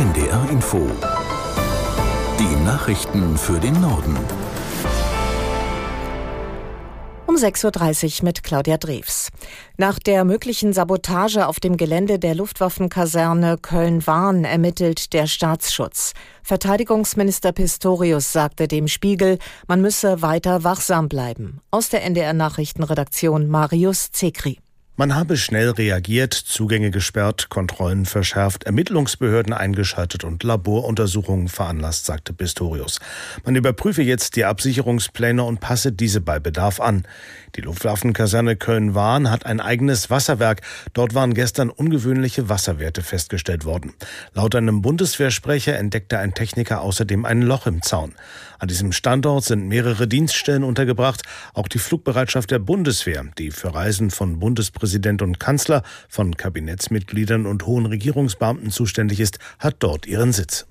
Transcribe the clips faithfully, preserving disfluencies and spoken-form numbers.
N D R Info. Die Nachrichten für den Norden. Um sechs Uhr dreißig mit Claudia Drews. Nach der möglichen Sabotage auf dem Gelände der Luftwaffenkaserne Köln-Wahn ermittelt der Staatsschutz. Verteidigungsminister Pistorius sagte dem Spiegel, man müsse weiter wachsam bleiben. Aus der N D R-Nachrichtenredaktion Marius Zekri. Man habe schnell reagiert, Zugänge gesperrt, Kontrollen verschärft, Ermittlungsbehörden eingeschaltet und Laboruntersuchungen veranlasst, sagte Pistorius. Man überprüfe jetzt die Absicherungspläne und passe diese bei Bedarf an. Die Luftwaffenkaserne Köln-Wahn hat ein eigenes Wasserwerk. Dort waren gestern ungewöhnliche Wasserwerte festgestellt worden. Laut einem Bundeswehrsprecher entdeckte ein Techniker außerdem ein Loch im Zaun. An diesem Standort sind mehrere Dienststellen untergebracht. Auch die Flugbereitschaft der Bundeswehr, die für Reisen von Bundespräsident und Kanzler, von Kabinettsmitgliedern und hohen Regierungsbeamten zuständig ist, hat dort ihren Sitz.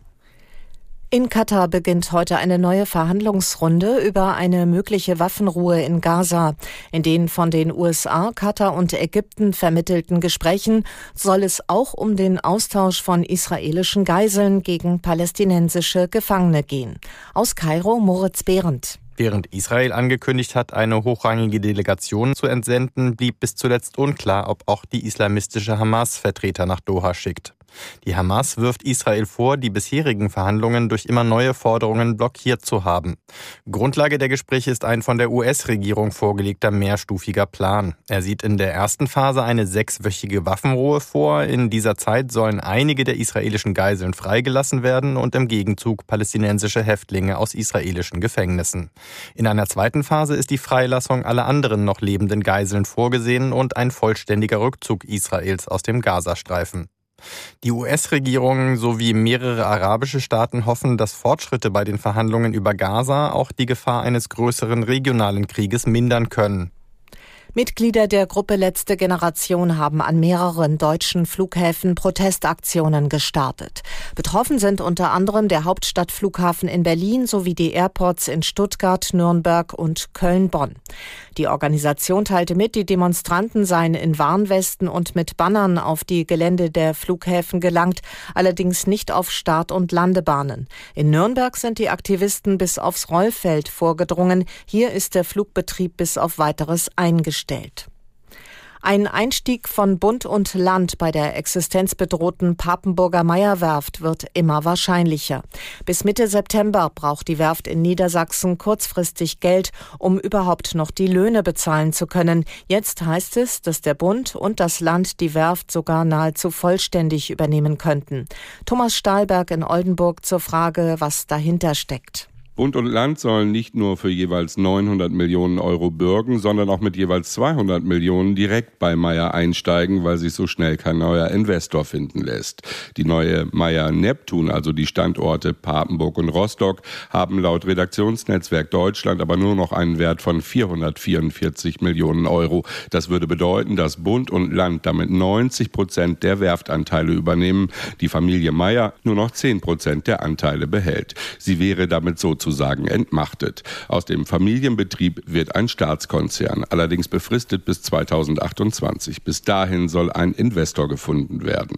In Katar beginnt heute eine neue Verhandlungsrunde über eine mögliche Waffenruhe in Gaza. In den von den U S A, Katar und Ägypten vermittelten Gesprächen soll es auch um den Austausch von israelischen Geiseln gegen palästinensische Gefangene gehen. Aus Kairo Moritz Behrendt. Während Israel angekündigt hat, eine hochrangige Delegation zu entsenden, blieb bis zuletzt unklar, ob auch die islamistische Hamas Vertreter nach Doha schickt. Die Hamas wirft Israel vor, die bisherigen Verhandlungen durch immer neue Forderungen blockiert zu haben. Grundlage der Gespräche ist ein von der U S-Regierung vorgelegter mehrstufiger Plan. Er sieht in der ersten Phase eine sechswöchige Waffenruhe vor. In dieser Zeit sollen einige der israelischen Geiseln freigelassen werden und im Gegenzug palästinensische Häftlinge aus israelischen Gefängnissen. In einer zweiten Phase ist die Freilassung aller anderen noch lebenden Geiseln vorgesehen und ein vollständiger Rückzug Israels aus dem Gazastreifen. Die U S-Regierung sowie mehrere arabische Staaten hoffen, dass Fortschritte bei den Verhandlungen über Gaza auch die Gefahr eines größeren regionalen Krieges mindern können. Mitglieder der Gruppe Letzte Generation haben an mehreren deutschen Flughäfen Protestaktionen gestartet. Betroffen sind unter anderem der Hauptstadtflughafen in Berlin sowie die Airports in Stuttgart, Nürnberg und Köln-Bonn. Die Organisation teilte mit, die Demonstranten seien in Warnwesten und mit Bannern auf die Gelände der Flughäfen gelangt, allerdings nicht auf Start- und Landebahnen. In Nürnberg sind die Aktivisten bis aufs Rollfeld vorgedrungen. Hier ist der Flugbetrieb bis auf Weiteres eingestellt. Ein Einstieg von Bund und Land bei der existenzbedrohten Papenburger Meyer-Werft wird immer wahrscheinlicher. Bis Mitte September braucht die Werft in Niedersachsen kurzfristig Geld, um überhaupt noch die Löhne bezahlen zu können. Jetzt heißt es, dass der Bund und das Land die Werft sogar nahezu vollständig übernehmen könnten. Thomas Stahlberg in Oldenburg zur Frage, was dahinter steckt. Bund und Land sollen nicht nur für jeweils neunhundert Millionen Euro bürgen, sondern auch mit jeweils zweihundert Millionen direkt bei Meyer einsteigen, weil sich so schnell kein neuer Investor finden lässt. Die neue Meyer Neptun, also die Standorte Papenburg und Rostock, haben laut Redaktionsnetzwerk Deutschland aber nur noch einen Wert von vierhundertvierundvierzig Millionen Euro. Das würde bedeuten, dass Bund und Land damit neunzig Prozent der Werftanteile übernehmen, die Familie Meyer nur noch zehn Prozent der Anteile behält. Sie wäre damit so sozusagen entmachtet. Aus dem Familienbetrieb wird ein Staatskonzern, allerdings befristet bis zweitausendachtundzwanzig. Bis dahin soll ein Investor gefunden werden.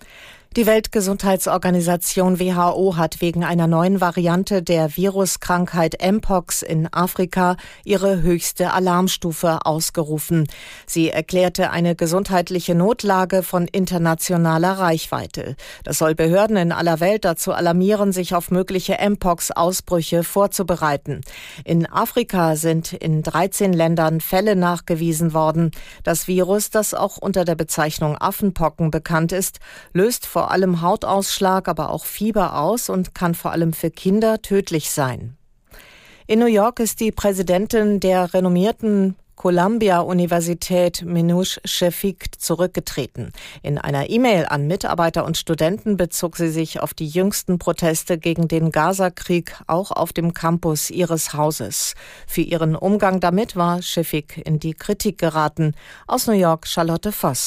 Die Weltgesundheitsorganisation W H O hat wegen einer neuen Variante der Viruskrankheit Mpox in Afrika ihre höchste Alarmstufe ausgerufen. Sie erklärte eine gesundheitliche Notlage von internationaler Reichweite. Das soll Behörden in aller Welt dazu alarmieren, sich auf mögliche Mpox-Ausbrüche vorzubereiten. In Afrika sind in dreizehn Ländern Fälle nachgewiesen worden. Das Virus, das auch unter der Bezeichnung Affenpocken bekannt ist, löst vor allem Hautausschlag, aber auch Fieber aus und kann vor allem für Kinder tödlich sein. In New York ist die Präsidentin der renommierten Columbia-Universität Minouche Shafik zurückgetreten. In einer E-Mail an Mitarbeiter und Studenten bezog sie sich auf die jüngsten Proteste gegen den Gaza-Krieg, auch auf dem Campus ihres Hauses. Für ihren Umgang damit war Shafik in die Kritik geraten. Aus New York Charlotte Voss.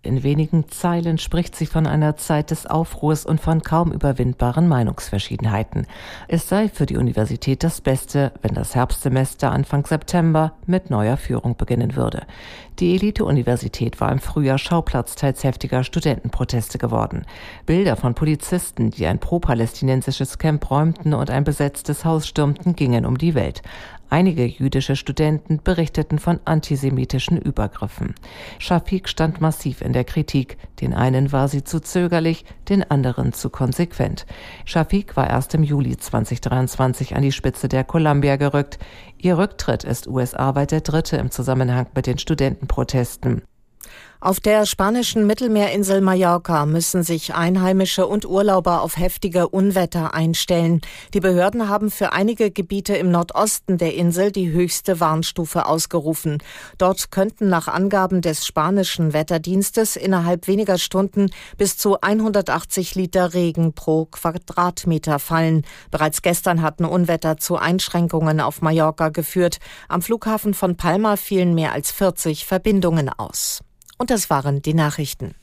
In wenigen Zeilen spricht sie von einer Zeit des Aufruhrs und von kaum überwindbaren Meinungsverschiedenheiten. Es sei für die Universität das Beste, wenn das Herbstsemester Anfang September mit neuer Führung beginnen würde. Die Elite-Universität war im Frühjahr Schauplatz teils heftiger Studentenproteste geworden. Bilder von Polizisten, die ein pro-palästinensisches Camp räumten und ein besetztes Haus stürmten, gingen um die Welt. Einige jüdische Studenten berichteten von antisemitischen Übergriffen. Shafik stand massiv in der Kritik. Den einen war sie zu zögerlich, den anderen zu konsequent. Shafik war erst im Juli zweitausenddreiundzwanzig an die Spitze der Columbia gerückt. Ihr Rücktritt ist U S-weit der dritte im Zusammenhang mit den Studentenprotesten. Auf der spanischen Mittelmeerinsel Mallorca müssen sich Einheimische und Urlauber auf heftige Unwetter einstellen. Die Behörden haben für einige Gebiete im Nordosten der Insel die höchste Warnstufe ausgerufen. Dort könnten nach Angaben des spanischen Wetterdienstes innerhalb weniger Stunden bis zu hundertachtzig Liter Regen pro Quadratmeter fallen. Bereits gestern hatten Unwetter zu Einschränkungen auf Mallorca geführt. Am Flughafen von Palma fielen mehr als vierzig Verbindungen aus. Und das waren die Nachrichten.